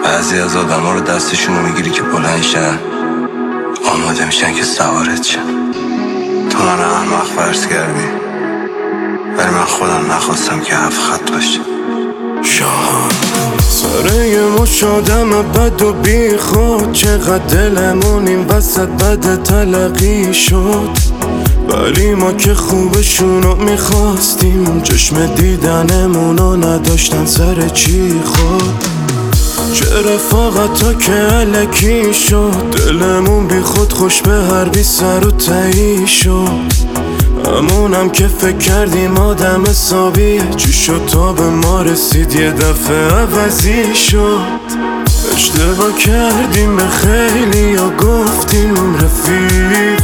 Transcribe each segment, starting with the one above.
بعضی از آدم ها رو دستشون رو میگیری که بلند شن، آماده میشن که سوارت شن. تو من احمق فرض کردی، ولی من خودم نخواستم که 7 خط باشه. شاهان سره یه مش آدم بد و بی خود، چقدر دلمون این وسط بد تلقی شد، ولی ما که خوبشونو میخواستیم، چشم دیدنمونو نداشتن سر چی خود. چه رفاقتا که علکی شد، دلمون بی خود خوش به هر بی سر و تایی شد. همونم که فکر کردیم آدم حسابیه، چی شد تا به ما رسید یه دفعه عوضی شد. اشتباه کردیم به خیلی یا گفتیم رفیق،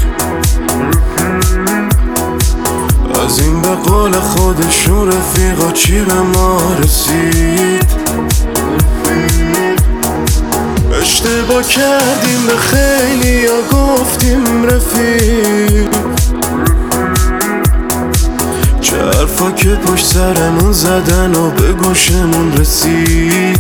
از این به قول خودشون رفیقا چی به ما رسید. اشتباه کردیم به خیلی یا گفتیم رفیق، چه حرفا که پشت سرمون زدن و به گوشمون رسید.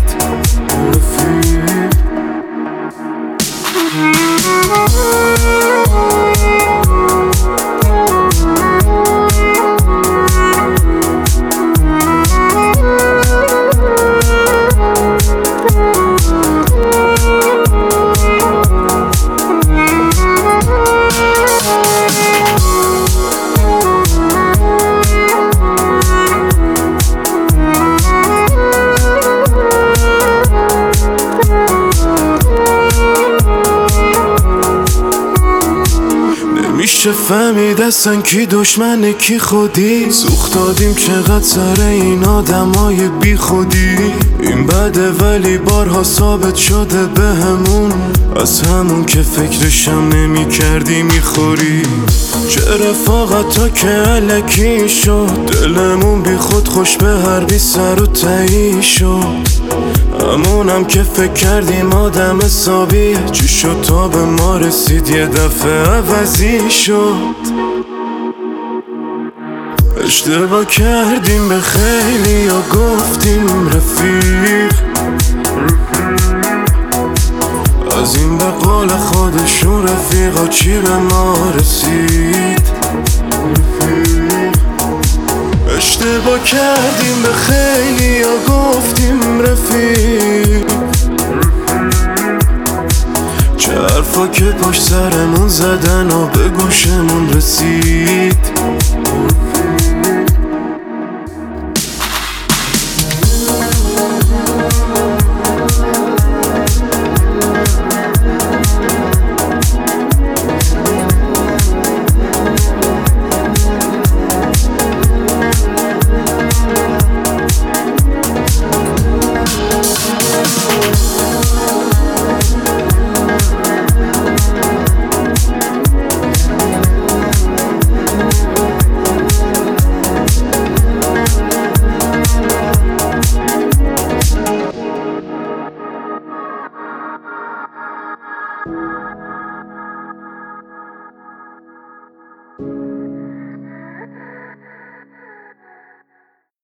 میشه فهمید اصلا کی دشمنه کی خودی، سوخت دادیم چقدر سر این آدمای بی خودی. این بده ولی بارها ثابت شده به همون، از همون که فکرشم نمی کردی میخوری. چه رفاقتا که علکی شد، دلمون بی خود خوش به هر بی سر و تایی شد. همونم که فکر کردیم آدم حسابیه، چی شد تا به ما رسید یه دفعه عوضی شد. اشتباه کردیم به خیلی یا گفتیم رفیق، از این به قول خودشون رفیقا چی به ما رسید. اشتباه کردیم به خیلی یا گفتیم رفیق، چه حرفا که پشت سرمون زدن و به گوشمون رسید.